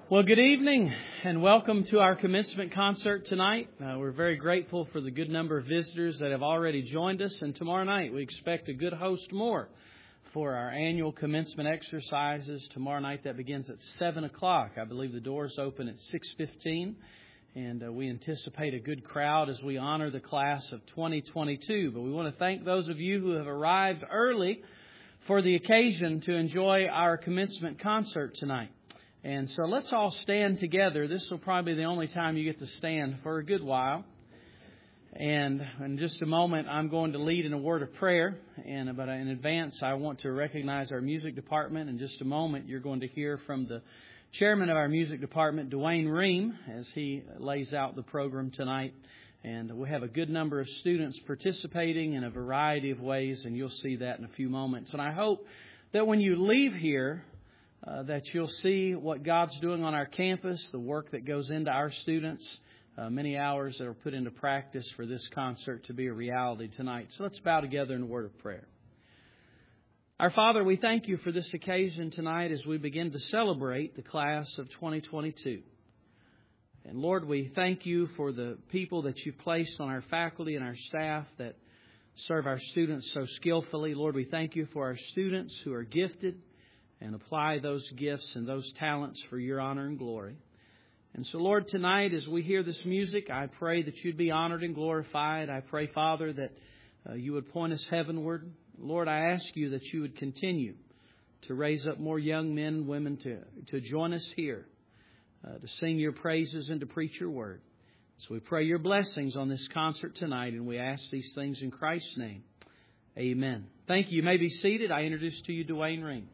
Well, good evening and welcome to our commencement concert tonight. We're very grateful for the good number of visitors that have already joined us. And tomorrow night we expect a good host more for our annual commencement exercises. Tomorrow night that begins at 7 o'clock. I believe the doors open at 6:15. And we anticipate a good crowd as we honor the class of 2022. But we want to thank those of you who have arrived early for the occasion to enjoy our commencement concert tonight. And so let's all stand together. This will probably be the only time you get to stand for a good while. And in just a moment, I'm going to lead in a word of prayer. But in advance, I want to recognize our music department. In just a moment, you're going to hear from the chairman of our music department, Dwayne Ream, as he lays out the program tonight. And we have a good number of students participating in a variety of ways, and you'll see that in a few moments. And I hope that when you leave here, that you'll see what God's doing on our campus, the work that goes into our students, many hours that are put into practice for this concert to be a reality tonight. So let's bow together in a word of prayer. Our Father, we thank you for this occasion tonight as we begin to celebrate the class of 2022. And Lord, we thank you for the people that you've placed on our faculty and our staff that serve our students so skillfully. Lord, we thank you for our students who are gifted and apply those gifts and those talents for your honor and glory. And so, Lord, tonight as we hear this music, I pray that you'd be honored and glorified. I pray, Father, that you would point us heavenward. Lord, I ask you that you would continue to raise up more young men and women to join us here, to sing your praises and to preach your word. So we pray your blessings on this concert tonight, and we ask these things in Christ's name. Amen. Thank you. You may be seated. I introduce to you Dwayne Ream.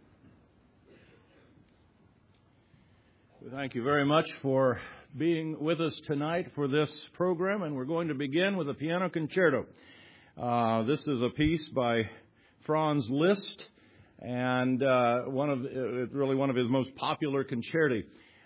Thank you very much for being with us tonight for this program, and we're going to begin with a piano concerto. This is a piece by Franz Liszt, and really one of his most popular concerti.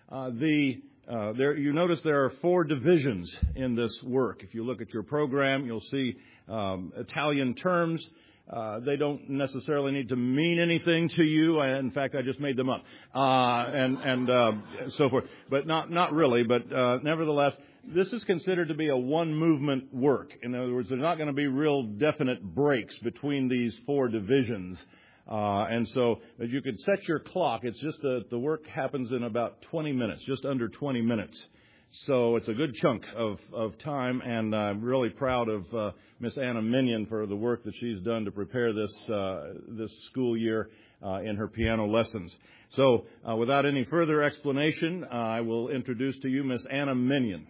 You notice there are 4 divisions in this work. If you look at your program, you'll see Italian terms. They don't necessarily need to mean anything to you. In fact, I just made them up, and so forth. But not really. But nevertheless, this is considered to be a one-movement work. In other words, there's not going to be real definite breaks between these 4 divisions. And so, as you could set your clock, it's just the work happens in about 20 minutes, just under 20 minutes. So it's a good chunk of time, and I'm really proud of Miss Anna Minion for the work that she's done to prepare this school year in her piano lessons. So without any further explanation, I will introduce to you Miss Anna Minion.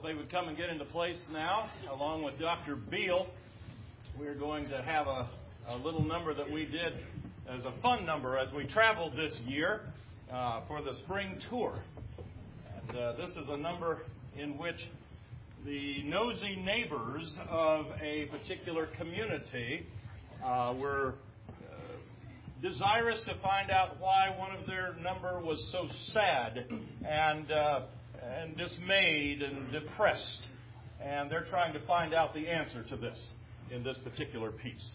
they would come and get into place now, along with Dr. Beal, we're going to have a little number that we did as a fun number as we traveled this year for the spring tour. And this is a number in which the nosy neighbors of a particular community were desirous to find out why one of their number was so sad and dismayed and depressed. And they're trying to find out the answer to this in this particular piece.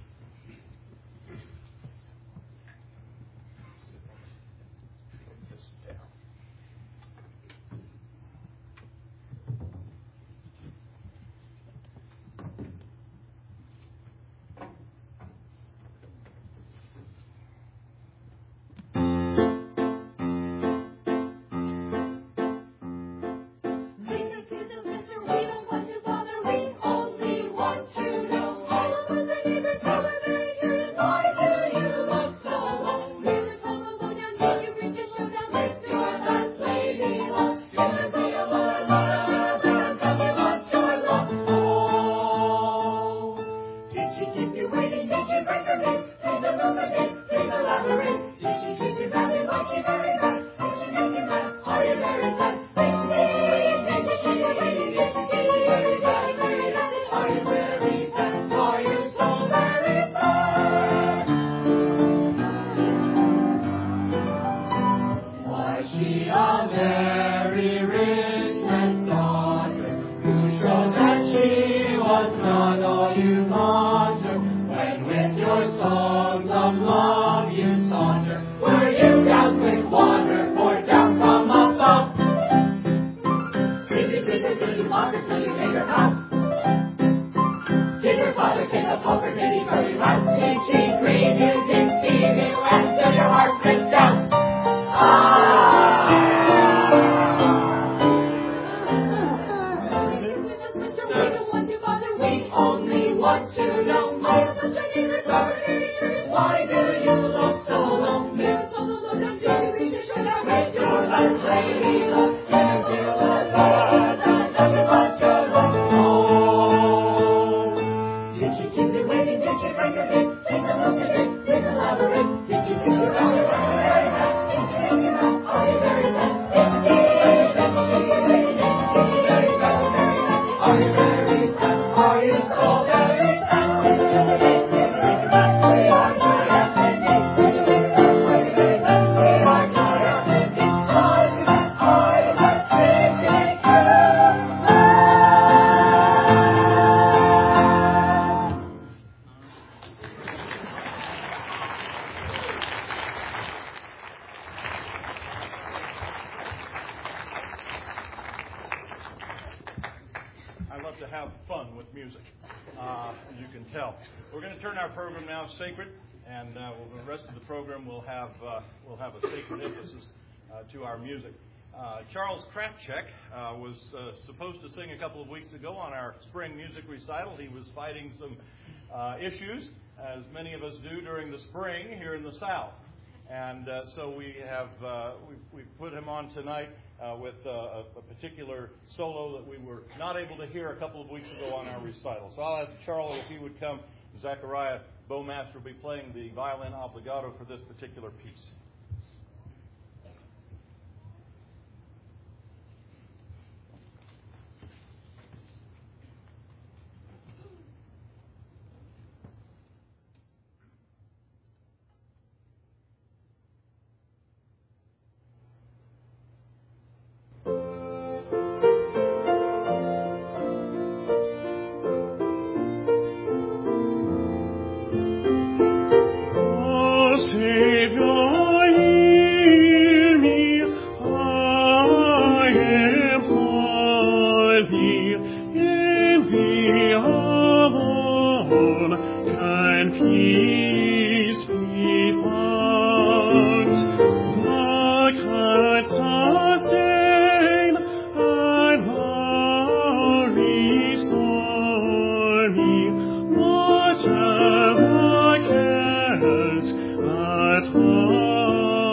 To our music. Charles Krapchek was supposed to sing a couple of weeks ago on our spring music recital. He was fighting some issues, as many of us do during the spring here in the South. And so we have we've put him on tonight with a particular solo that we were not able to hear a couple of weeks ago on our recital. So I'll ask Charlie if he would come. Zachariah Bowmaster will be playing the violin obbligato for this particular piece.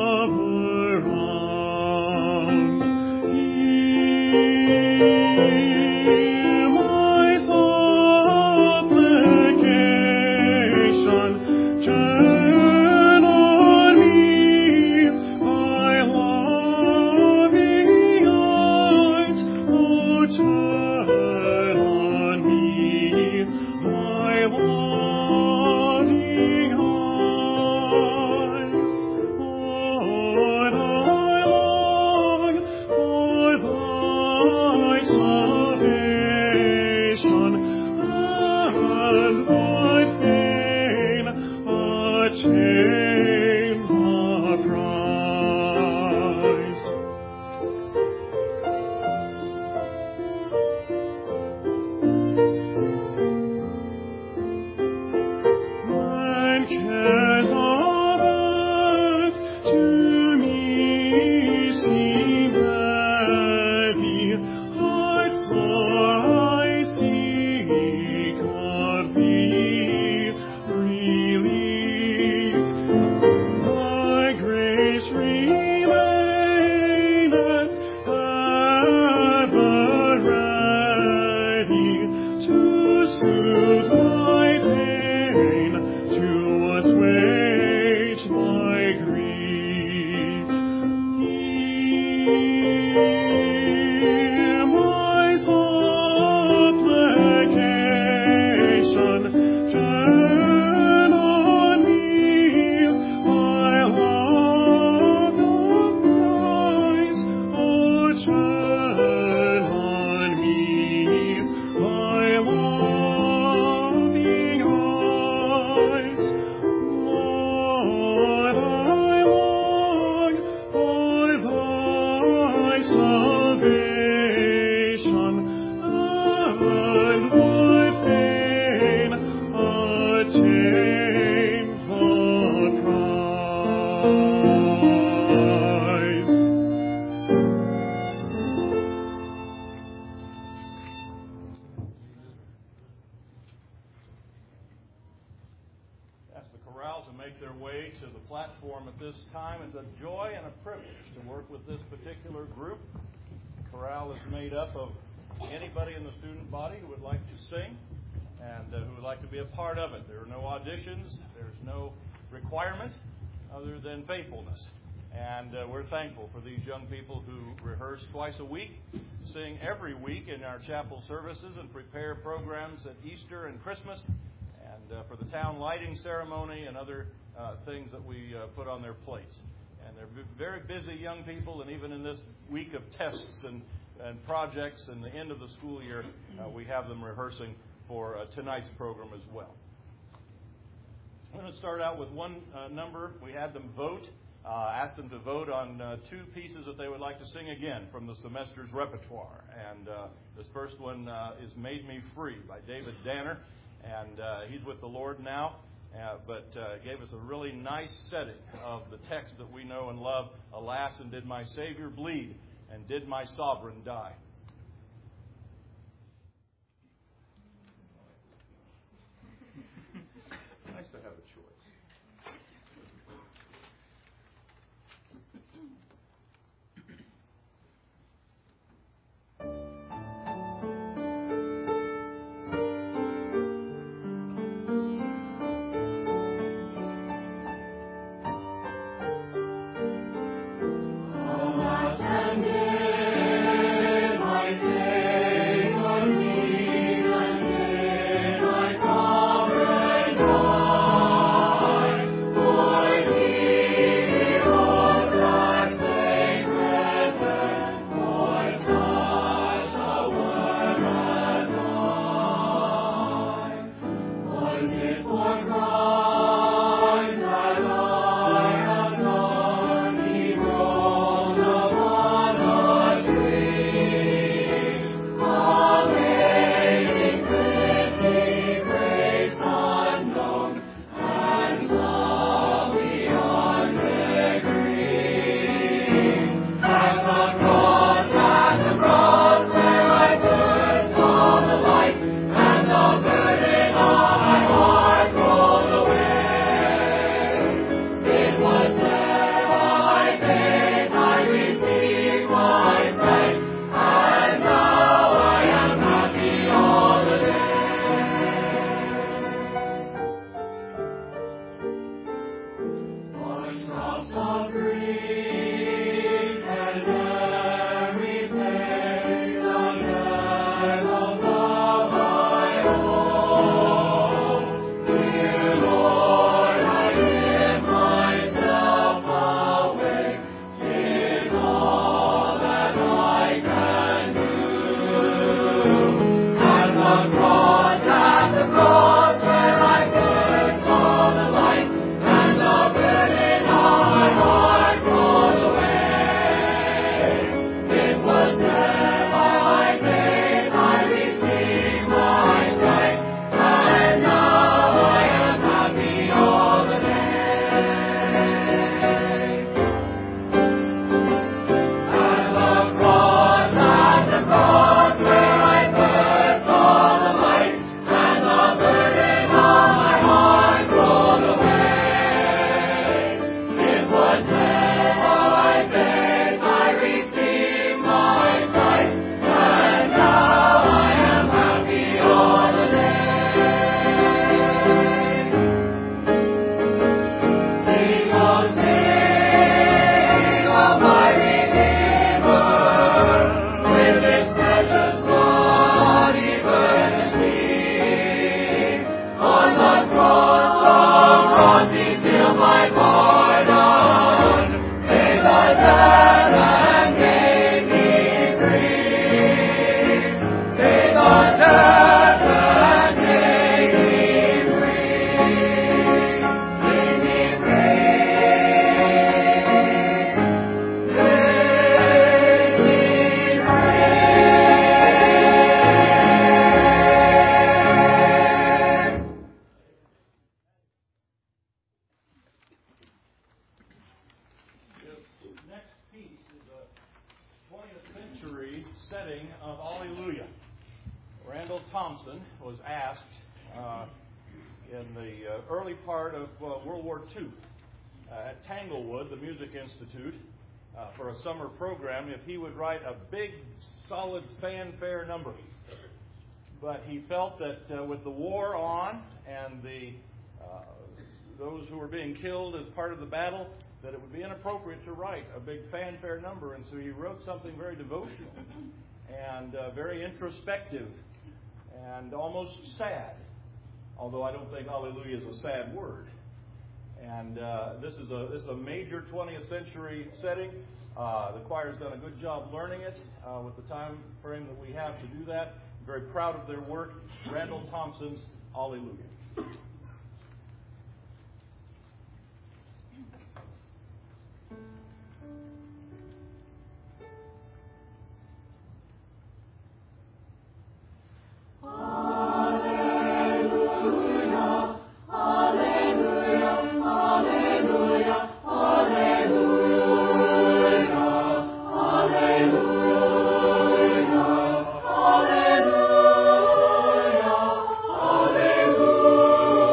Amen. make their way to the platform at this time. It's a joy and a privilege to work with this particular group. The chorale is made up of anybody in the student body who would like to sing and who would like to be a part of it. There are no auditions. There's no requirement other than faithfulness. And we're thankful for these young people who rehearse twice a week, sing every week in our chapel services, and prepare programs at Easter and Christmas, and for the town lighting ceremony and other things that we put on their plates. And they're very busy young people, and even in this week of tests and projects and the end of the school year, we have them rehearsing for tonight's program as well. I'm going to start out with one number. We had them vote. Asked them to vote on two pieces that they would like to sing again from the semester's repertoire. And this first one is Made Me Free by David Danner. And he's with the Lord now, but gave us a really nice setting of the text that we know and love. Alas, and did my Savior bleed, and did my Sovereign die? Nice to have a choice. in the early part of World War II at Tanglewood, the Music Institute, for a summer program, if he would write a big, solid fanfare number. But he felt that with the war on and those who were being killed as part of the battle, that it would be inappropriate to write a big fanfare number. And so he wrote something very devotional and very introspective and almost sad, although I don't think hallelujah is a sad word. And this is a major 20th century setting. The choir's done a good job learning it with the time frame that we have to do that. I'm very proud of their work. Randall Thompson's Hallelujah. Hallelujah.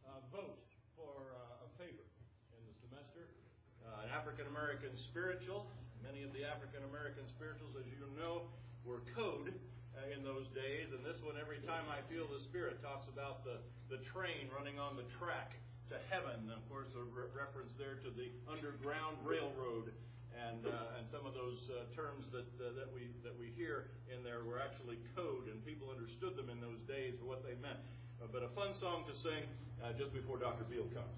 vote for a favor in the semester. An African American spiritual. Many of the African American spirituals, as you know, were code in those days. And this one, every time I feel the Spirit, talks about the train running on the track to heaven. And of course, a reference there to the Underground Railroad. And some of those terms that we hear in there were actually code, and people understood them in those days for what they meant. But a fun song to sing just before Dr. Field comes.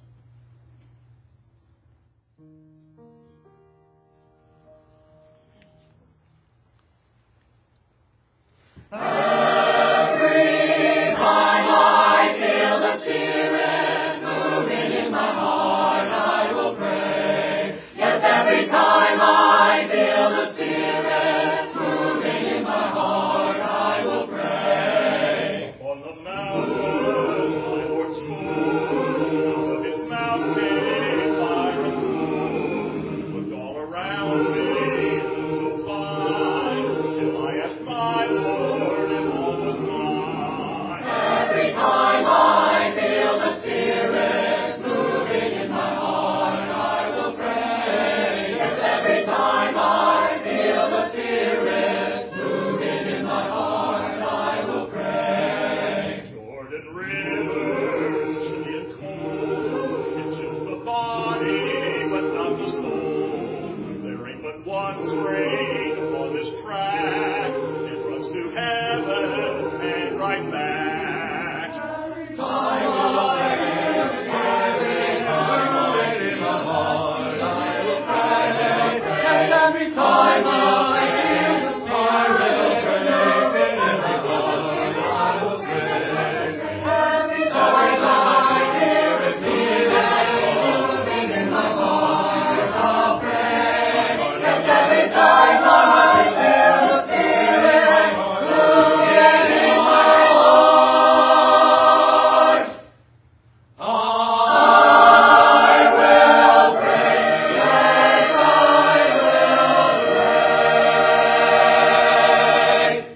Every time I feel the Spirit moving in my heart, I will pray. Yes, every time I feel the Spirit moving in my heart, I will pray. On the mountain, my Lord spoke of His mountain fire and food. Looked all around me, so fine, till I asked my Lord if all was mine. Every time I feel the Spirit moving in my heart, I will pray. Yes, every time I feel the Spirit moving in my heart, I will pray. Jordan rivers, chilly and cold, it chills the body, but not the soul. There ain't but one train upon this track. It runs to heaven and right back. Every time I feel the Spirit moving in my heart, I will pray. Yes, every time I feel the Spirit moving in my heart, I will pray. Every time I feel the Spirit moving in my heart, I'll pray. Yes, every time I feel the Spirit moving in my heart, I will pray. Yes, I will pray.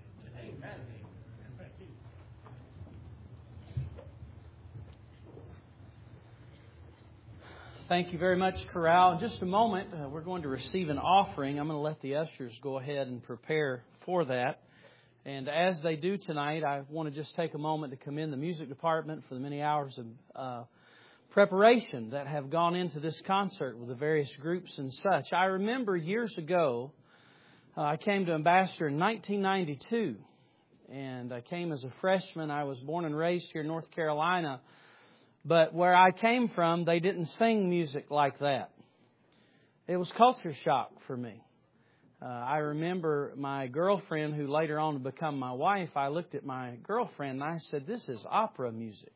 Thank you very much, Corral. In just a moment, we're going to receive an offering. I'm going to let the ushers go ahead and prepare for that. And as they do tonight, I want to just take a moment to commend the music department for the many hours of preparation that have gone into this concert with the various groups and such. I remember years ago, I came to Ambassador in 1992, and I came as a freshman. I was born and raised here in North Carolina. But where I came from, they didn't sing music like that. It was culture shock for me. I remember my girlfriend, who later on would become my wife, I looked at my girlfriend and I said, "This is opera music."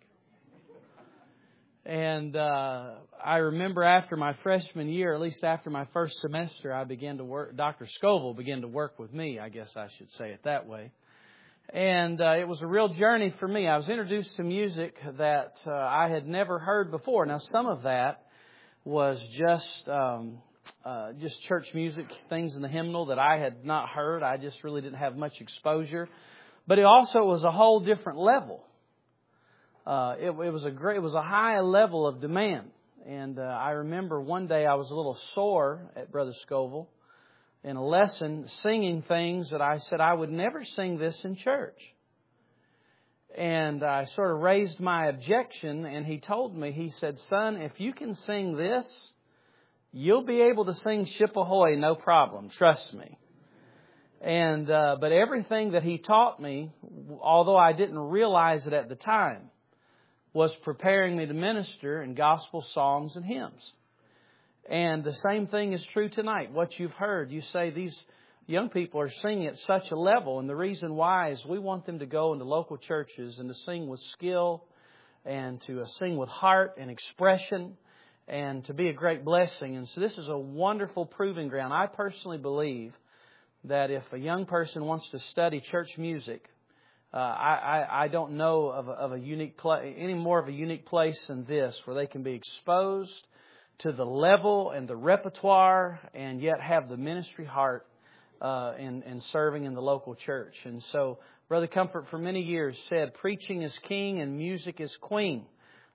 And I remember after my freshman year, at least after my first semester, I began to work. Dr. Scoville began to work with me, I guess I should say it that way. And it was a real journey for me. I was introduced to music that I had never heard before. Now, some of that was just church music, things in the hymnal that I had not heard. I just really didn't have much exposure. But it also was a whole different level. It was a high level of demand. And I remember one day I was a little sore at Brother Scoville in a lesson, singing things that I said I would never sing this in church. And I sort of raised my objection, and he told me, he said, "Son, if you can sing this, you'll be able to sing Ship Ahoy, no problem, trust me." And but everything that he taught me, although I didn't realize it at the time, was preparing me to minister in gospel songs and hymns. And the same thing is true tonight. What you've heard, you say these young people are singing at such a level. And the reason why is we want them to go into local churches and to sing with skill and to sing with heart and expression and to be a great blessing. And so this is a wonderful proving ground. I personally believe that if a young person wants to study church music, I don't know of a unique any more of a unique place than this where they can be exposed to the level and the repertoire and yet have the ministry heart in serving in the local church. And so Brother Comfort for many years said, "Preaching is king and music is queen."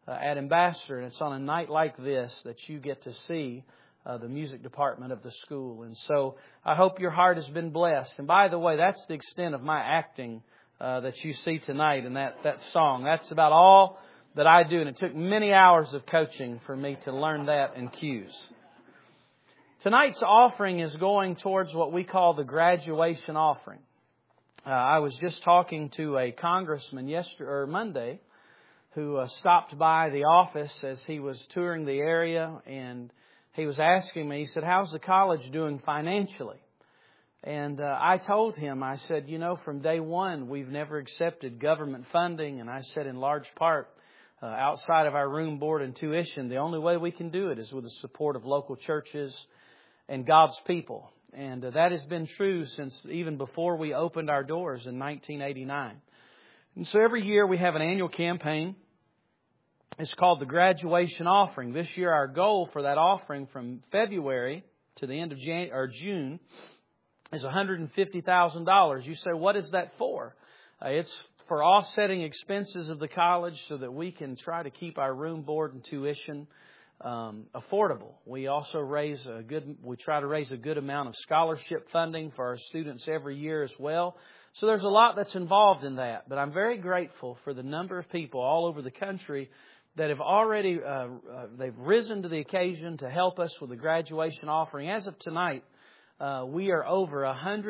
at Ambassador, and it's on a night like this that you get to see the music department of the school. And so I hope your heart has been blessed. And by the way, that's the extent of my acting that you see tonight in that song. That's about all that I do, and it took many hours of coaching for me to learn that in cues. Tonight's offering is going towards what we call the graduation offering. I was just talking to a congressman Monday who stopped by the office as he was touring the area, and he was asking me, he said, "How's the college doing financially?" And I told him, I said, from day one, we've never accepted government funding. And I said, in large part, outside of our room, board, and tuition, the only way we can do it is with the support of local churches and God's people. And that has been true since even before we opened our doors in 1989. And so every year we have an annual campaign. It's called the Graduation Offering. This year our goal for that offering from February to the end of June is $150,000. You say, what is that for? It's for offsetting expenses of the college so that we can try to keep our room, board, and tuition affordable. We also try to raise a good amount of scholarship funding for our students every year as well. So there's a lot that's involved in that. But I'm very grateful for the number of people all over the country that have already they've risen to the occasion to help us with the graduation offering. As of tonight, we are over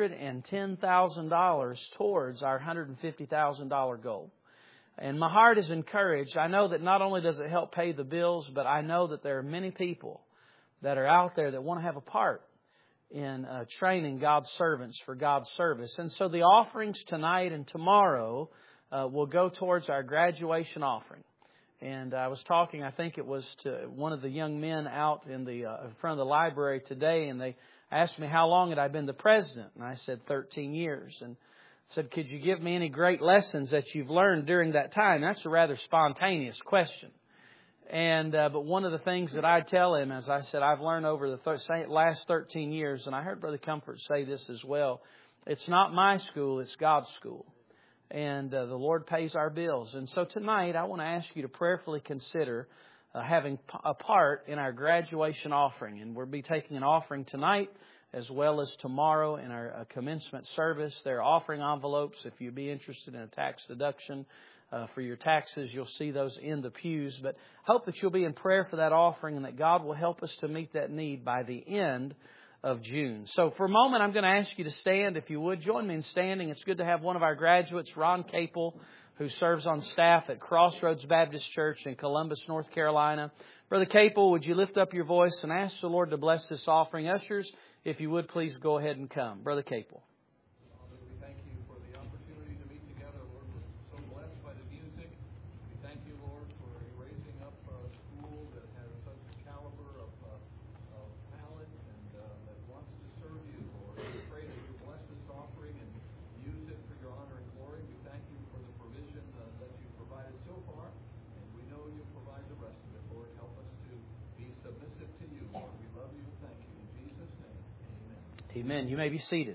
$110,000 towards our $150,000 goal. And my heart is encouraged. I know that not only does it help pay the bills, but I know that there are many people that are out there that want to have a part in training God's servants for God's service. And so the offerings tonight and tomorrow will go towards our graduation offering. And I was talking, I think it was to one of the young men out in front of the library today, and they asked me how long had I been the president. And I said 13 years. And said, could you give me any great lessons that you've learned during that time? That's a rather spontaneous question. And but one of the things that I tell him, as I said, I've learned over the last 13 years, and I heard Brother Comfort say this as well, it's not my school, it's God's school. And the Lord pays our bills. And so tonight I want to ask you to prayerfully consider having a part in our graduation offering. And we'll be taking an offering tonight as well as tomorrow in our commencement service. There are offering envelopes if you'd be interested in a tax deduction for your taxes. You'll see those in the pews. But hope that you'll be in prayer for that offering and that God will help us to meet that need by the end of June. So for a moment, I'm going to ask you to stand. If you would, join me in standing. It's good to have one of our graduates, Ron Capel, who serves on staff at Crossroads Baptist Church in Columbus, North Carolina. Brother Capel, would you lift up your voice and ask the Lord to bless this offering? Ushers, if you would, please go ahead and come. Brother Capel. Father, we thank you for the opportunity to meet together. Lord, we're so blessed by the music. We thank you, Lord, for raising up a school that has such a caliber of talent and that wants to serve you, Lord. We pray that you bless this offering and use it for your honor and glory. We thank you for the provision that you've provided so far, and we know you'll provide the rest of it. Lord, help us to be submissive to you, Lord. We love you. Thank you. In Jesus' name. Amen. You may be seated.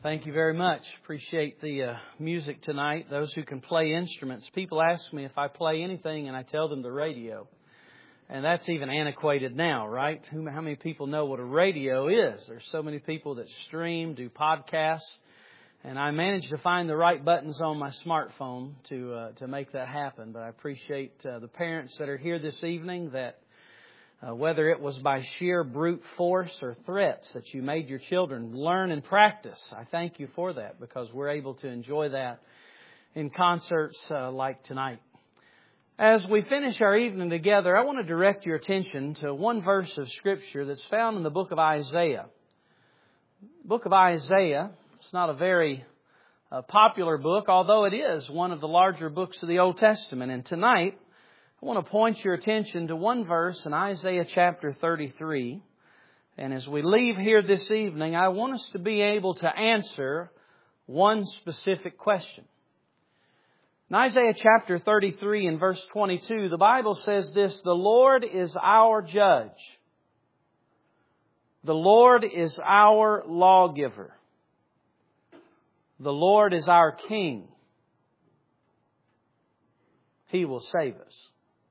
Thank you very much. Appreciate the music tonight. Those who can play instruments. People ask me if I play anything, and I tell them the radio. And that's even antiquated now, right? How many people know what a radio is? There's so many people that stream, do podcasts. And I managed to find the right buttons on my smartphone to make that happen. But I appreciate the parents that are here this evening that whether it was by sheer brute force or threats that you made your children learn and practice. I thank you for that because we're able to enjoy that in concerts like tonight. As we finish our evening together, I want to direct your attention to one verse of Scripture that's found in the book of Isaiah. The book of Isaiah, it's not a very popular book, although it is one of the larger books of the Old Testament. And tonight, I want to point your attention to one verse in Isaiah chapter 33. And as we leave here this evening, I want us to be able to answer one specific question. In Isaiah chapter 33 and verse 22, the Bible says this, "The Lord is our judge. The Lord is our lawgiver. The Lord is our King. He will save us."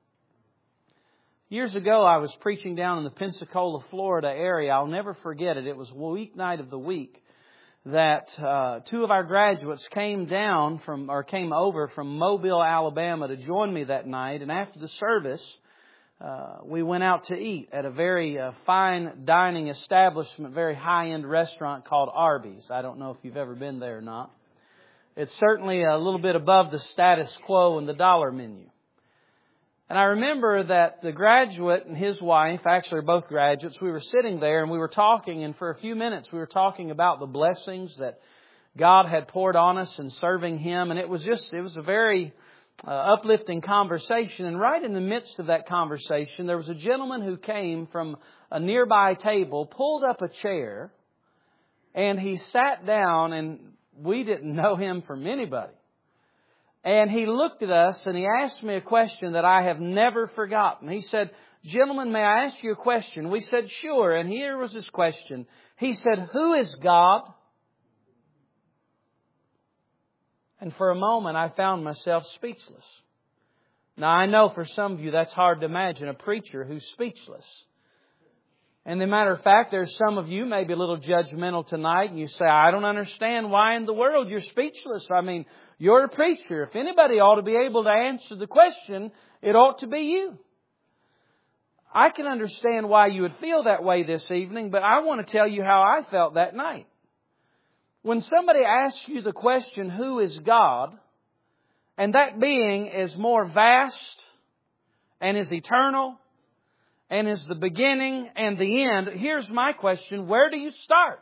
Years ago, I was preaching down in the Pensacola, Florida area. I'll never forget it. It was weeknight of the week that two of our graduates came over from Mobile, Alabama to join me that night. And after the service, we went out to eat at a very fine dining establishment, very high-end restaurant called Arby's. I don't know if you've ever been there or not. It's certainly a little bit above the status quo in the dollar menu. And I remember that the graduate and his wife, actually both graduates, we were sitting there and we were talking, and for a few minutes we were talking about the blessings that God had poured on us in serving Him. And it was a very uplifting conversation. And right in the midst of that conversation, there was a gentleman who came from a nearby table, pulled up a chair, and he sat down, and we didn't know him from anybody. And he looked at us and he asked me a question that I have never forgotten. He said, "Gentlemen, may I ask you a question?" We said, "Sure." And here was his question. He said, "Who is God?" And for a moment, I found myself speechless. Now, I know for some of you that's hard to imagine, a preacher who's speechless. And as a matter of fact, there's some of you maybe a little judgmental tonight, and you say, "I don't understand why in the world you're speechless. I mean, you're a preacher. If anybody ought to be able to answer the question, it ought to be you." I can understand why you would feel that way this evening, but I want to tell you how I felt that night. When somebody asks you the question, "Who is God?" and that being is more vast and is eternal and is the beginning and the end, here's my question: where do you start?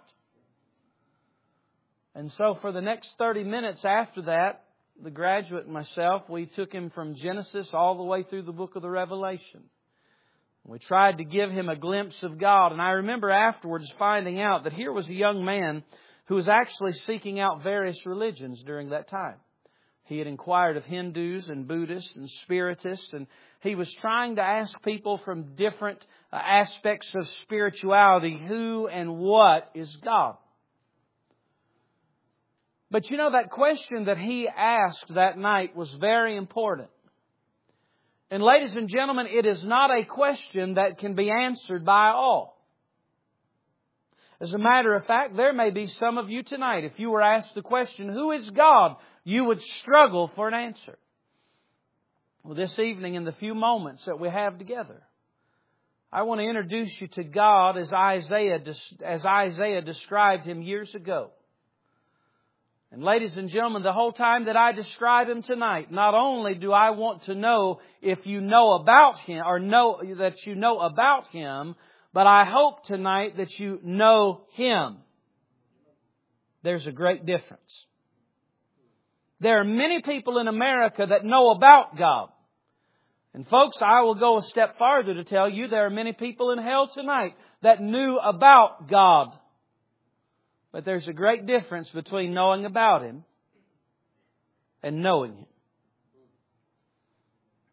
And so for the next 30 minutes after that, the graduate and myself, we took him from Genesis all the way through the book of the Revelation. We tried to give him a glimpse of God. And I remember afterwards finding out that here was a young man who was actually seeking out various religions during that time. He had inquired of Hindus and Buddhists and Spiritists, and he was trying to ask people from different aspects of spirituality, who and what is God? But you know, that question that he asked that night was very important. And ladies and gentlemen, it is not a question that can be answered by all. As a matter of fact, there may be some of you tonight, if you were asked the question, "Who is God?" you would struggle for an answer. Well, this evening, in the few moments that we have together, I want to introduce you to God as Isaiah described Him years ago. And ladies and gentlemen, the whole time that I describe Him tonight, not only do I want to know if you know about Him or know that you know about Him, but I hope tonight that you know Him. There's a great difference. There are many people in America that know about God. And folks, I will go a step farther to tell you there are many people in hell tonight that knew about God. But there's a great difference between knowing about Him and knowing Him.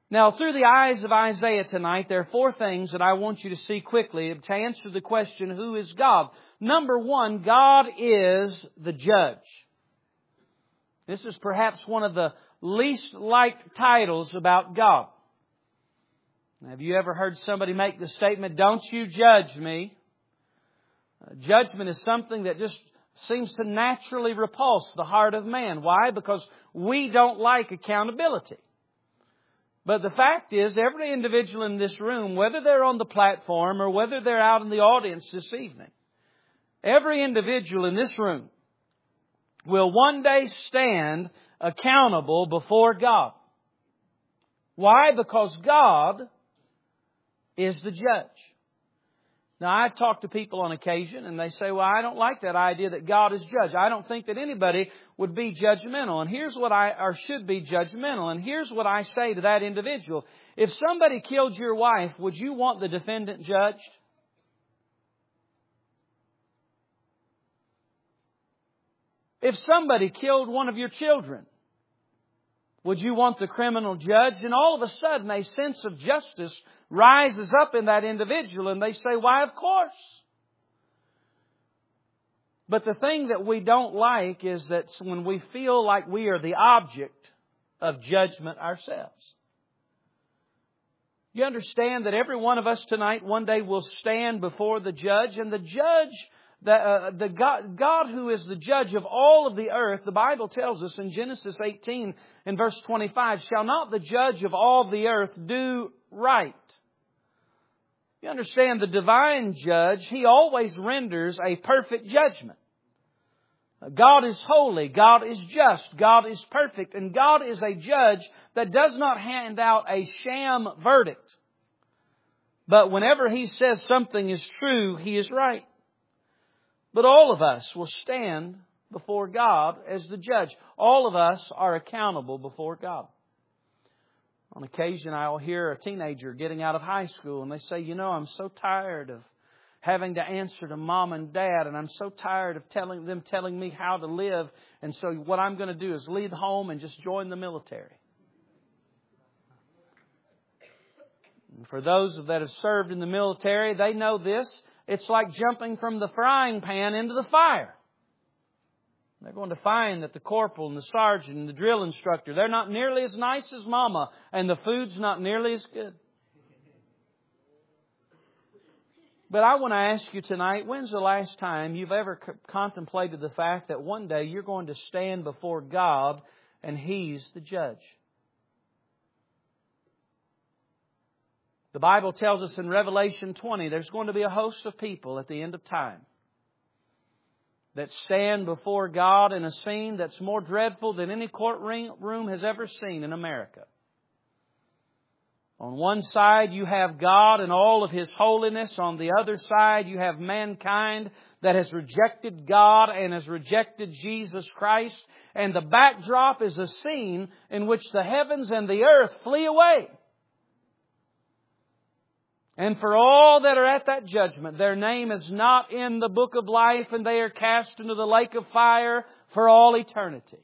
Now, through the eyes of Isaiah tonight, there are 4 things that I want you to see quickly to answer the question, who is God? Number 1, God is the judge. This is perhaps one of the least liked titles about God. Have you ever heard somebody make the statement, "Don't you judge me"? Judgment is something that just seems to naturally repulse the heart of man. Why? Because we don't like accountability. But the fact is, every individual in this room, whether they're on the platform or whether they're out in the audience this evening, every individual in this room will one day stand accountable before God. Why? Because God is the judge. Now, I talk to people on occasion and they say, "Well, I don't like that idea that God is judge. I don't think that anybody would be judgmental." And here's what should be judgmental. And here's what I say to that individual. If somebody killed your wife, would you want the defendant judged? If somebody killed one of your children, would you want the criminal judged? And all of a sudden, a sense of justice rises up in that individual and they say, "Why, of course." But the thing that we don't like is that when we feel like we are the object of judgment ourselves. You understand that every one of us tonight one day will stand before the judge, and the judge, God who is the judge of all of the earth, the Bible tells us in Genesis 18 and verse 25, "Shall not the judge of all the earth do right?" You understand, the divine judge, He always renders a perfect judgment. God is holy, God is just, God is perfect, and God is a judge that does not hand out a sham verdict. But whenever He says something is true, He is right. But all of us will stand before God as the judge. All of us are accountable before God. On occasion, I'll hear a teenager getting out of high school and they say, "I'm so tired of having to answer to Mom and Dad, and I'm so tired of telling me how to live. And so what I'm going to do is leave home and just join the military." And for those that have served in the military, they know this. It's like jumping from the frying pan into the fire. They're going to find that the corporal and the sergeant and the drill instructor, they're not nearly as nice as Mama, and the food's not nearly as good. But I want to ask you tonight, when's the last time you've ever contemplated the fact that one day you're going to stand before God and He's the judge? The Bible tells us in Revelation 20, there's going to be a host of people at the end of time that stand before God in a scene that's more dreadful than any courtroom has ever seen in America. On one side, you have God and all of His holiness. On the other side, you have mankind that has rejected God and has rejected Jesus Christ. And the backdrop is a scene in which the heavens and the earth flee away. And for all that are at that judgment, their name is not in the book of life, and they are cast into the lake of fire for all eternity.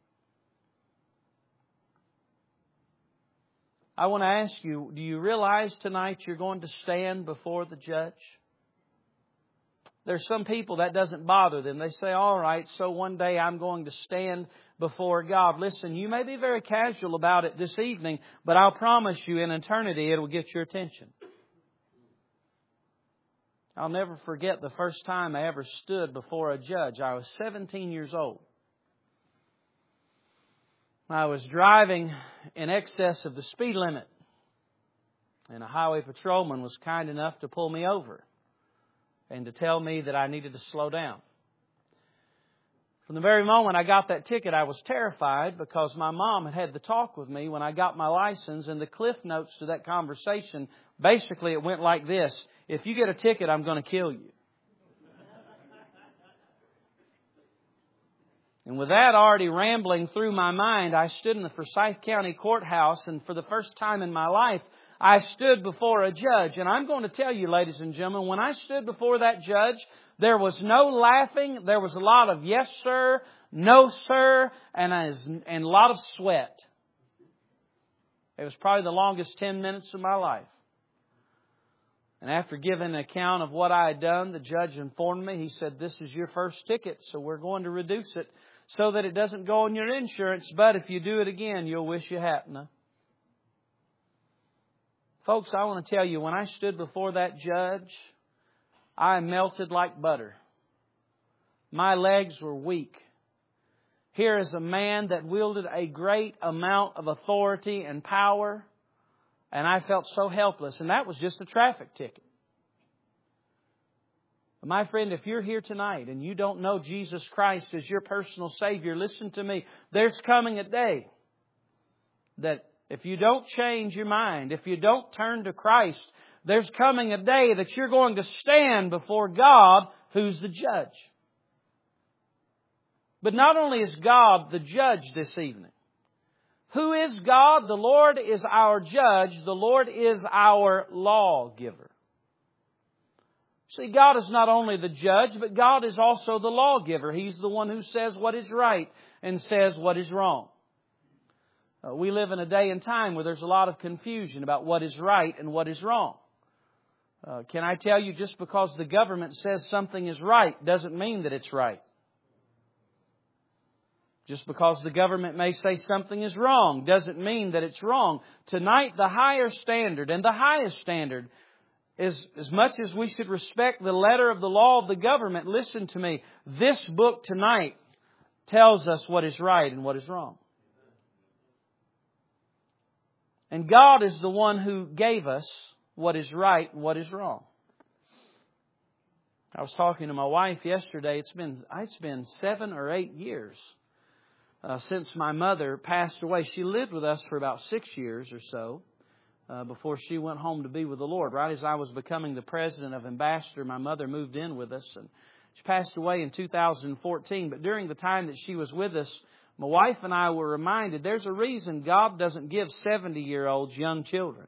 I want to ask you, do you realize tonight you're going to stand before the judge? There's some people that doesn't bother them. They say, "All right, so one day I'm going to stand before God." Listen, you may be very casual about it this evening, but I'll promise you in eternity it will get your attention. I'll never forget the first time I ever stood before a judge. I was 17 years old. I was driving in excess of the speed limit, and a highway patrolman was kind enough to pull me over and to tell me that I needed to slow down. From the very moment I got that ticket, I was terrified because my mom had the talk with me when I got my license, and the cliff notes to that conversation, basically it went like this: "If you get a ticket, I'm going to kill you." And with that already rambling through my mind, I stood in the Forsyth County Courthouse, and for the first time in my life, I stood before a judge. And I'm going to tell you, ladies and gentlemen, when I stood before that judge, there was no laughing. There was a lot of yes, sir, no, sir, and a lot of sweat. It was probably the longest 10 minutes of my life. And after giving an account of what I had done, the judge informed me. He said, "This is your first ticket, so we're going to reduce it so that it doesn't go on your insurance. But if you do it again, you'll wish you hadn't." Folks, I want to tell you, when I stood before that judge, I melted like butter. My legs were weak. Here is a man that wielded a great amount of authority and power, and I felt so helpless. And that was just a traffic ticket. But my friend, if you're here tonight and you don't know Jesus Christ as your personal Savior, listen to me. There's coming a day that if you don't change your mind, if you don't turn to Christ, there's coming a day that you're going to stand before God, who's the judge. But not only is God the judge this evening. Who is God? The Lord is our judge. The Lord is our lawgiver. See, God is not only the judge, but God is also the lawgiver. He's the one who says what is right and says what is wrong. We live in a day and time where there's a lot of confusion about what is right and what is wrong. Can I tell you, just because the government says something is right doesn't mean that it's right. Just because the government may say something is wrong doesn't mean that it's wrong. Tonight, the higher standard, and the highest standard, is as much as we should respect the letter of the law of the government, listen to me, this book tonight tells us what is right and what is wrong. And God is the one who gave us what is right and what is wrong. I was talking to my wife yesterday. It's been 7 or 8 years since my mother passed away. She lived with us for about 6 years or so before she went home to be with the Lord. Right as I was becoming the president of Ambassador, my mother moved in with us, and she passed away in 2014. But during the time that she was with us, my wife and I were reminded there's a reason God doesn't give 70-year-olds young children.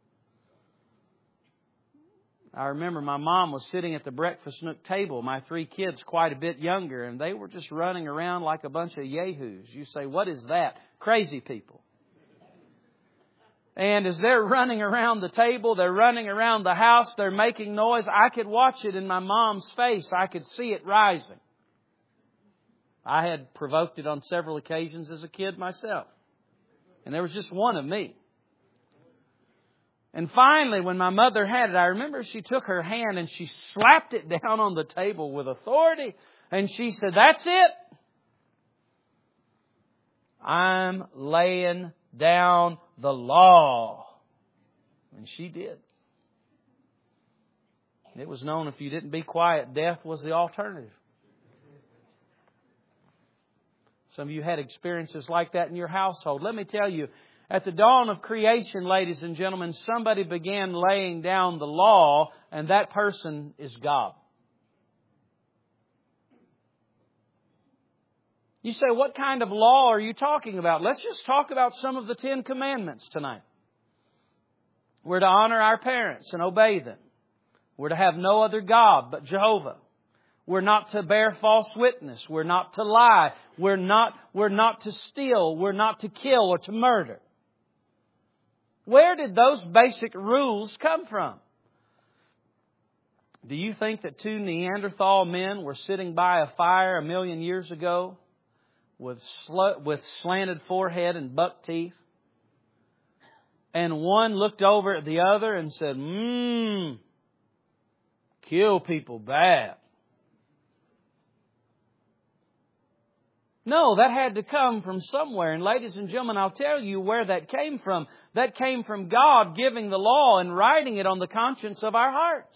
I remember my mom was sitting at the breakfast nook table, my 3 kids quite a bit younger, and they were just running around like a bunch of yahoos. You say, what is that? Crazy people. And as they're running around the table, they're running around the house, they're making noise. I could watch it in my mom's face. I could see it rising. I had provoked it on several occasions as a kid myself. And there was just one of me. And finally, when my mother had it, I remember she took her hand and she slapped it down on the table with authority. And she said, "That's it. I'm laying down the law." And she did. It was known if you didn't be quiet, death was the alternative. Some of you had experiences like that in your household. Let me tell you, at the dawn of creation, ladies and gentlemen, somebody began laying down the law, and that person is God. You say, what kind of law are you talking about? Let's just talk about some of the 10 Commandments tonight. We're to honor our parents and obey them. We're to have no other God but Jehovah. We're not to bear false witness. We're not to lie. We're not to steal. We're not to kill or to murder. Where did those basic rules come from? Do you think that 2 Neanderthal men were sitting by a fire 1 million years ago with slanted forehead and buck teeth? And one looked over at the other and said, kill people bad. No, that had to come from somewhere. And ladies and gentlemen, I'll tell you where that came from. That came from God giving the law and writing it on the conscience of our hearts.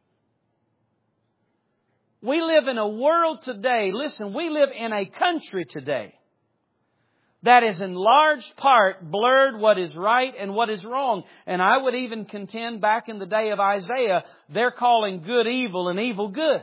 We live in a world today, listen, we live in a country today that is in large part blurred what is right and what is wrong. And I would even contend back in the day of Isaiah, they're calling good evil and evil good.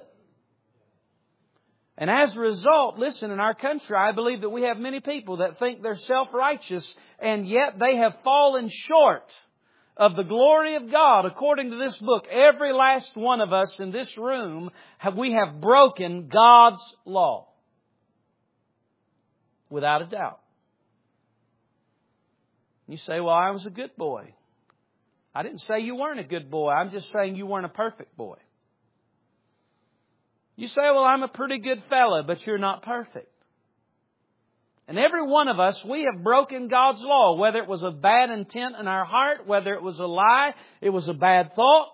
And as a result, listen, in our country, I believe that we have many people that think they're self-righteous, and yet they have fallen short of the glory of God. According to this book, every last one of us in this room, we have broken God's law. Without a doubt. You say, well, I was a good boy. I didn't say you weren't a good boy. I'm just saying you weren't a perfect boy. You say, well, I'm a pretty good fella, but you're not perfect. And every one of us, we have broken God's law, whether it was a bad intent in our heart, whether it was a lie, it was a bad thought,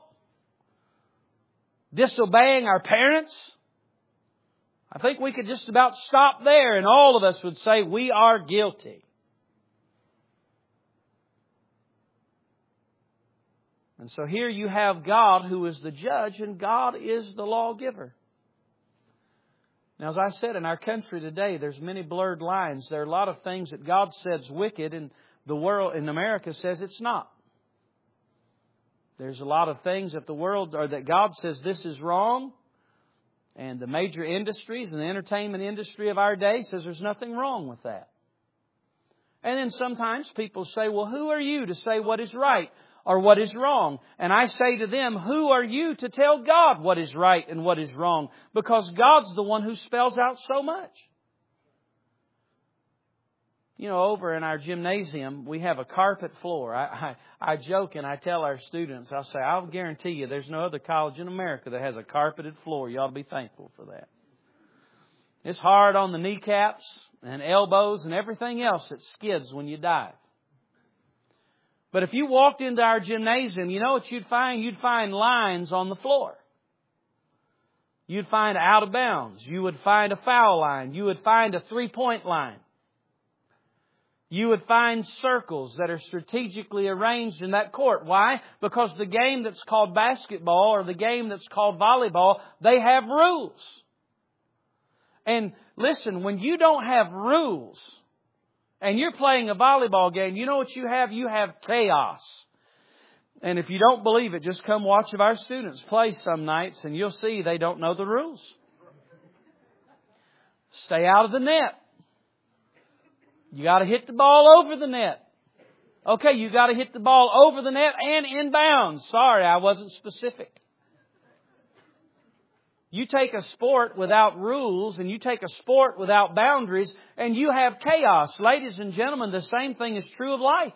disobeying our parents. I think we could just about stop there and all of us would say we are guilty. And so here you have God who is the judge and God is the lawgiver. Now, as I said, in our country today, there's many blurred lines. There are a lot of things that God says wicked and the world in America says it's not. There's a lot of things that the world or that God says this is wrong. And the major industries and the entertainment industry of our day says there's nothing wrong with that. And then sometimes people say, well, who are you to say what is right or what is wrong? And I say to them, who are you to tell God what is right and what is wrong? Because God's the one who spells out so much. You know, over in our gymnasium, we have a carpet floor. I joke and I tell our students, I'll say, I'll guarantee you there's no other college in America that has a carpeted floor. You ought to be thankful for that. It's hard on the kneecaps and elbows and everything else that skids when you dive. But if you walked into our gymnasium, you know what you'd find? You'd find lines on the floor. You'd find out of bounds. You would find a foul line. You would find a 3-point line. You would find circles that are strategically arranged in that court. Why? Because the game that's called basketball or the game that's called volleyball, they have rules. And listen, when you don't have rules and you're playing a volleyball game, you know what you have? You have chaos. And if you don't believe it, just come watch our students play some nights and you'll see they don't know the rules. Stay out of the net. You got to hit the ball over the net. Okay, you got to hit the ball over the net and inbounds. Sorry, I wasn't specific. You take a sport without rules and you take a sport without boundaries and you have chaos. Ladies and gentlemen, the same thing is true of life.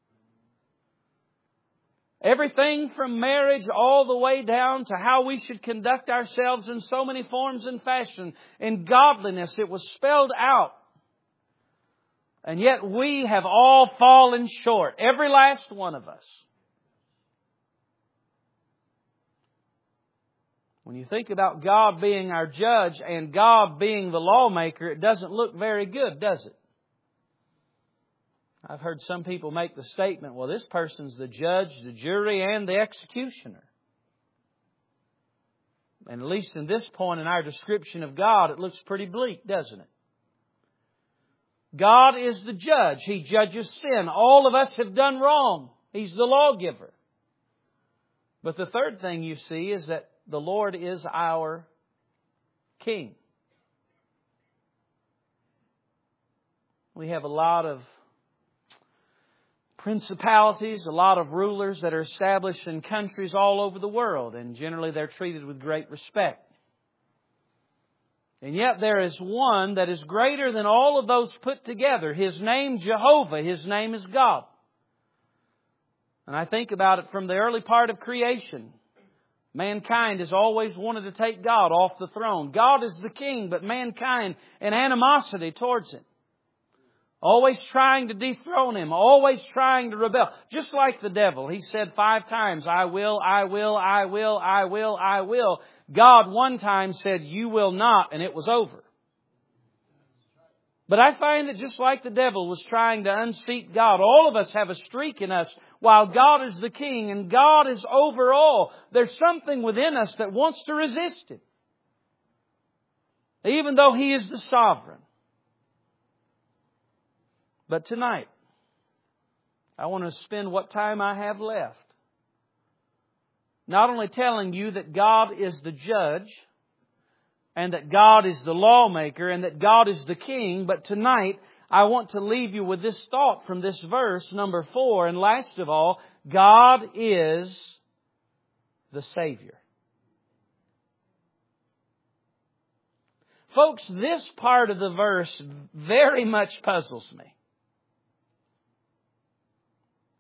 Everything from marriage all the way down to how we should conduct ourselves in so many forms and fashion. In godliness, it was spelled out. And yet we have all fallen short. Every last one of us. When you think about God being our judge and God being the lawmaker, it doesn't look very good, does it? I've heard some people make the statement, well, this person's the judge, the jury, and the executioner. And at least in this point in our description of God, it looks pretty bleak, doesn't it? God is the judge. He judges sin. All of us have done wrong. He's the lawgiver. But the third thing you see is that the Lord is our King. We have a lot of principalities, a lot of rulers that are established in countries all over the world, and generally they're treated with great respect. And yet there is one that is greater than all of those put together. His name Jehovah. His name is God. And I think about it from the early part of creation. Mankind has always wanted to take God off the throne. God is the king, but mankind in animosity towards Him. Always trying to dethrone Him. Always trying to rebel. Just like the devil. He said 5 times, I will, I will, I will, I will, I will. God one time said, you will not, and it was over. But I find that just like the devil was trying to unseat God, all of us have a streak in us while God is the king and God is over all. There's something within us that wants to resist Him. Even though He is the sovereign. But tonight, I want to spend what time I have left not only telling you that God is the judge and that God is the lawmaker and that God is the king, but tonight I want to leave you with this thought from this verse, number 4. And last of all, God is the Savior. Folks, this part of the verse very much puzzles me.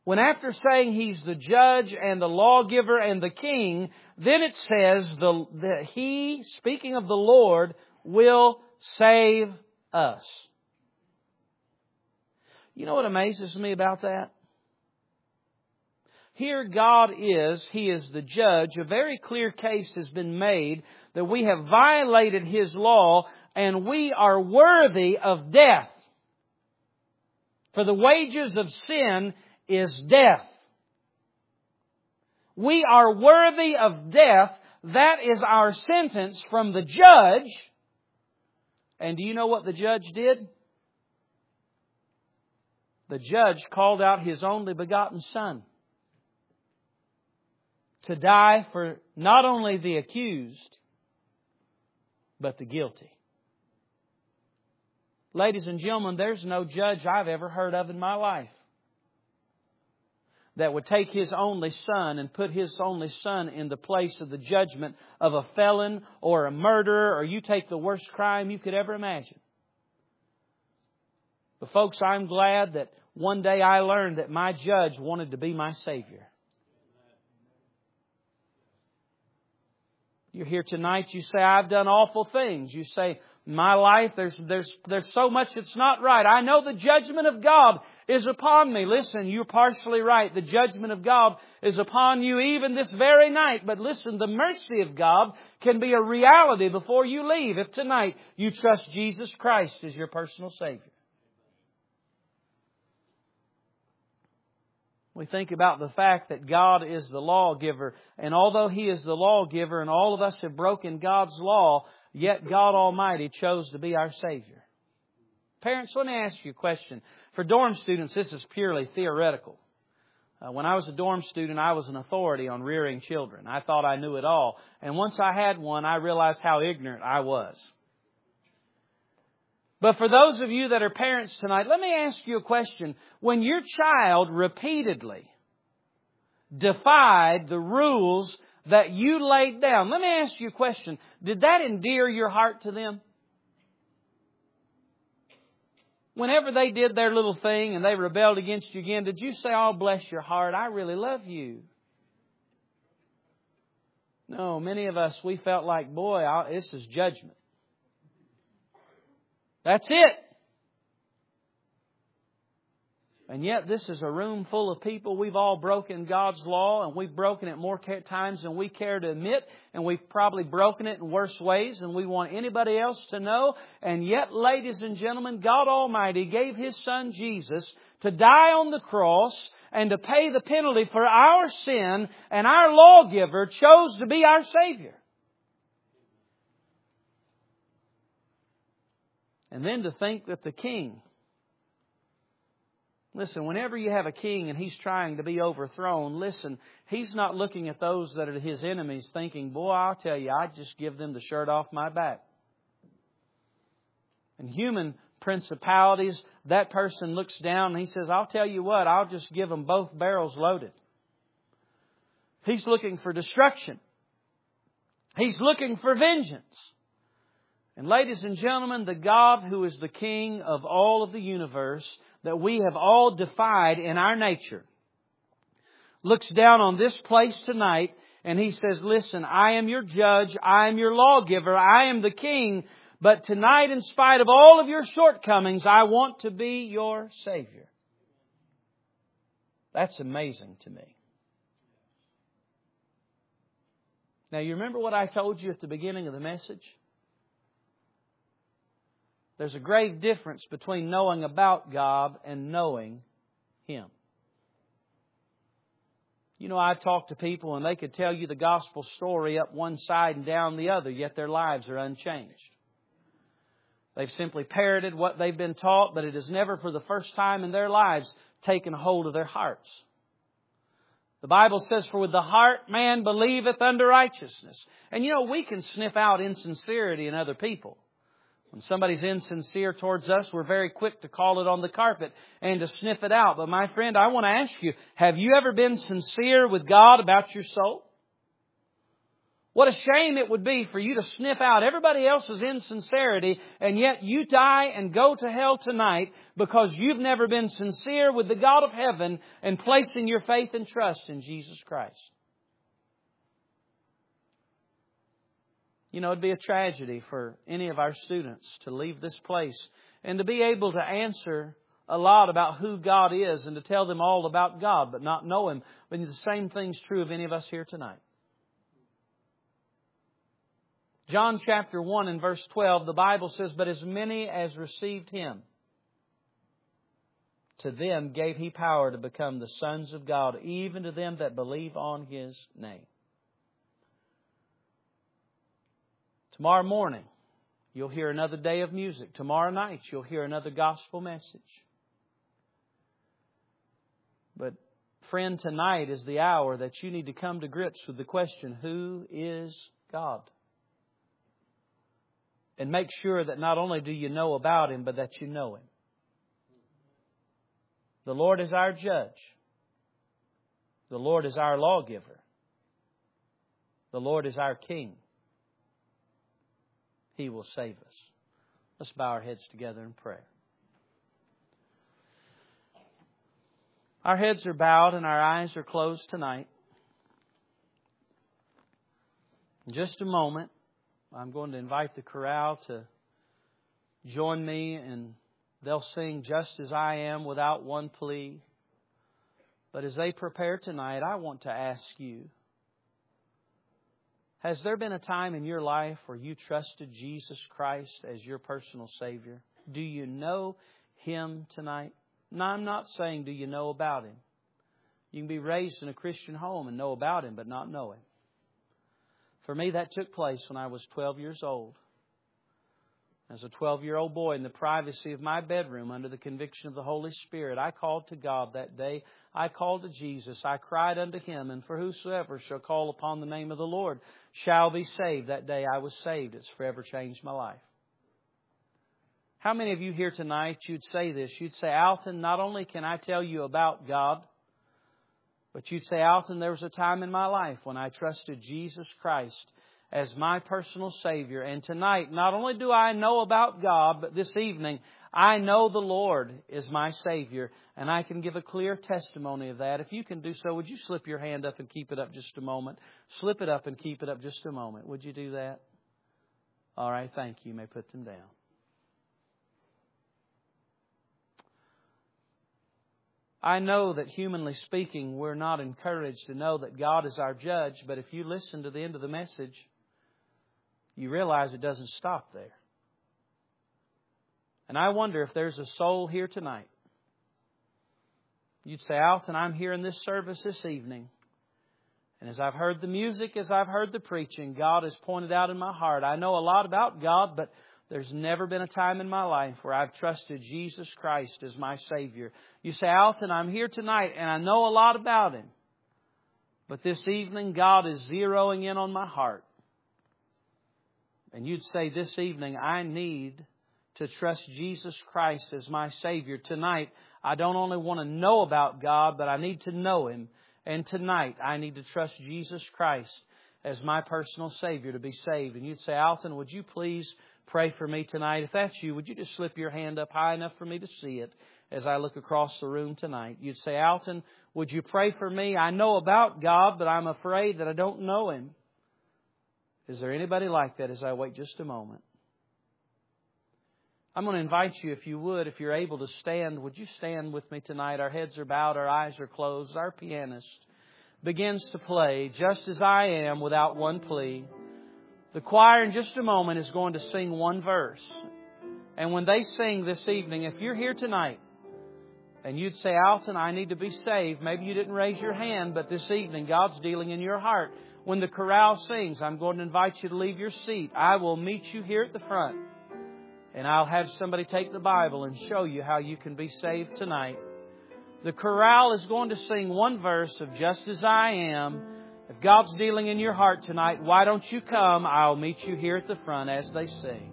when after saying He's the judge and the lawgiver and the king, then it says that He, speaking of the Lord, will save us. You know what amazes me about that? Here God is, He is the judge. A very clear case has been made that we have violated His law and we are worthy of death. For the wages of sin is death. We are worthy of death. That is our sentence from the judge. And do you know what the judge did? The judge called out His only begotten Son to die for not only the accused, but the guilty. Ladies and gentlemen, there's no judge I've ever heard of in my life that would take His only Son and put His only Son in the place of the judgment of a felon or a murderer, or you take the worst crime you could ever imagine. But folks, I'm glad that one day I learned that my judge wanted to be my Savior. You're here tonight, you say, I've done awful things. You say, my life, there's so much that's not right. I know the judgment of God is upon me. Listen, you're partially right. The judgment of God is upon you even this very night. But listen, the mercy of God can be a reality before you leave if tonight you trust Jesus Christ as your personal Savior. We think about the fact that God is the lawgiver. And although He is the lawgiver and all of us have broken God's law, yet God Almighty chose to be our Savior. Parents, let me ask you a question. For dorm students, this is purely theoretical. When I was a dorm student, I was an authority on rearing children. I thought I knew it all. And once I had one, I realized how ignorant I was. But for those of you that are parents tonight, let me ask you a question. When your child repeatedly defied the rules that you laid down, let me ask you a question. Did that endear your heart to them? Whenever they did their little thing and they rebelled against you again, did you say, oh, bless your heart, I really love you? No, many of us, we felt like, boy, this is judgment. That's it. And yet this is a room full of people. We've all broken God's law, and we've broken it more times than we care to admit. And we've probably broken it in worse ways than we want anybody else to know. And yet, ladies and gentlemen, God Almighty gave His Son Jesus to die on the cross and to pay the penalty for our sin. And our lawgiver chose to be our Savior. And then to think that the king... Listen, whenever you have a king and he's trying to be overthrown, listen, he's not looking at those that are his enemies thinking, boy, I'll tell you, I'd just give them the shirt off my back. And human principalities, that person looks down and he says, I'll tell you what, I'll just give them both barrels loaded. He's looking for destruction. He's looking for vengeance. And ladies and gentlemen, the God who is the King of all of the universe that we have all defied in our nature looks down on this place tonight and He says, listen, I am your judge, I am your lawgiver, I am the King, but tonight in spite of all of your shortcomings, I want to be your Savior. That's amazing to me. Now you remember what I told you at the beginning of the message? There's a grave difference between knowing about God and knowing Him. You know, I talk to people and they could tell you the gospel story up one side and down the other, yet their lives are unchanged. They've simply parroted what they've been taught, but it has never for the first time in their lives taken hold of their hearts. The Bible says, for with the heart man believeth unto righteousness. And you know, we can sniff out insincerity in other people. When somebody's insincere towards us, we're very quick to call it on the carpet and to sniff it out. But my friend, I want to ask you, have you ever been sincere with God about your soul? What a shame it would be for you to sniff out everybody else's insincerity, and yet you die and go to hell tonight because you've never been sincere with the God of heaven and placing your faith and trust in Jesus Christ. You know, it'd be a tragedy for any of our students to leave this place and to be able to answer a lot about who God is and to tell them all about God but not know Him. But the same thing's true of any of us here tonight. John chapter 1 and verse 12, the Bible says, "But as many as received Him, to them gave He power to become the sons of God, even to them that believe on His name." Tomorrow morning, you'll hear another day of music. Tomorrow night, you'll hear another gospel message. But friend, tonight is the hour that you need to come to grips with the question, who is God? And make sure that not only do you know about Him, but that you know Him. The Lord is our judge. The Lord is our lawgiver. The Lord is our King. He will save us. Let's bow our heads together in prayer. Our heads are bowed and our eyes are closed tonight. In just a moment, I'm going to invite the chorale to join me, and they'll sing "Just As I Am" without one plea. But as they prepare tonight, I want to ask you, has there been a time in your life where you trusted Jesus Christ as your personal Savior? Do you know Him tonight? No, I'm not saying do you know about Him. You can be raised in a Christian home and know about Him but not know Him. For me, that took place when I was 12 years old. As a 12-year-old boy, in the privacy of my bedroom, under the conviction of the Holy Spirit, I called to God that day. I called to Jesus. I cried unto Him, and for whosoever shall call upon the name of the Lord shall be saved. That day I was saved. It's forever changed my life. How many of you here tonight, you'd say this? You'd say, Alton, not only can I tell you about God, but you'd say, Alton, there was a time in my life when I trusted Jesus Christ as my personal Savior. And tonight, not only do I know about God, but this evening, I know the Lord is my Savior. And I can give a clear testimony of that. If you can do so, would you slip your hand up and keep it up just a moment? Slip it up and keep it up just a moment. Would you do that? All right, thank you. You may put them down. I know that humanly speaking, we're not encouraged to know that God is our judge. But if you listen to the end of the message, you realize it doesn't stop there. And I wonder if there's a soul here tonight. You'd say, Alton, I'm here in this service this evening. And as I've heard the music, as I've heard the preaching, God has pointed out in my heart. I know a lot about God, but there's never been a time in my life where I've trusted Jesus Christ as my Savior. You say, Alton, I'm here tonight and I know a lot about Him. But this evening, God is zeroing in on my heart. And you'd say, this evening, I need to trust Jesus Christ as my Savior. Tonight, I don't only want to know about God, but I need to know Him. And tonight, I need to trust Jesus Christ as my personal Savior to be saved. And you'd say, Alton, would you please pray for me tonight? If that's you, would you just slip your hand up high enough for me to see it as I look across the room tonight? You'd say, Alton, would you pray for me? I know about God, but I'm afraid that I don't know Him. Is there anybody like that as I wait just a moment? I'm going to invite you, if you would, if you're able to stand, would you stand with me tonight? Our heads are bowed, our eyes are closed. Our pianist begins to play Just As I Am without one plea. The choir in just a moment is going to sing one verse. And when they sing this evening, if you're here tonight and you'd say, Alton, I need to be saved. Maybe you didn't raise your hand, but this evening God's dealing in your heart. When the chorale sings, I'm going to invite you to leave your seat. I will meet you here at the front. And I'll have somebody take the Bible and show you how you can be saved tonight. The chorale is going to sing one verse of Just As I Am. If God's dealing in your heart tonight, why don't you come? I'll meet you here at the front as they sing.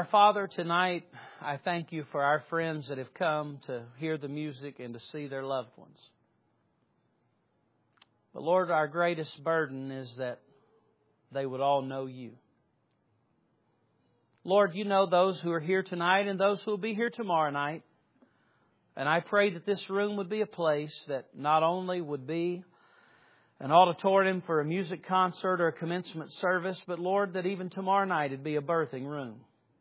Our Father, tonight I thank You for our friends that have come to hear the music and to see their loved ones. But Lord, our greatest burden is that they would all know You. Lord, You know those who are here tonight and those who will be here tomorrow night. And I pray that this room would be a place that not only would be an auditorium for a music concert or a commencement service, but Lord, that even tomorrow night it'd be a birthing room.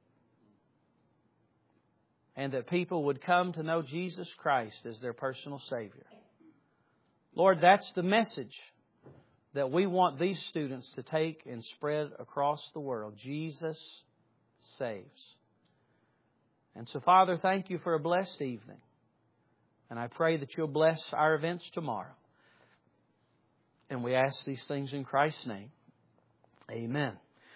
And that people would come to know Jesus Christ as their personal Savior. Lord, that's the message that we want these students to take and spread across the world. Jesus saves. And so, Father, thank You for a blessed evening. And I pray that You'll bless our events tomorrow. And we ask these things in Christ's name. Amen.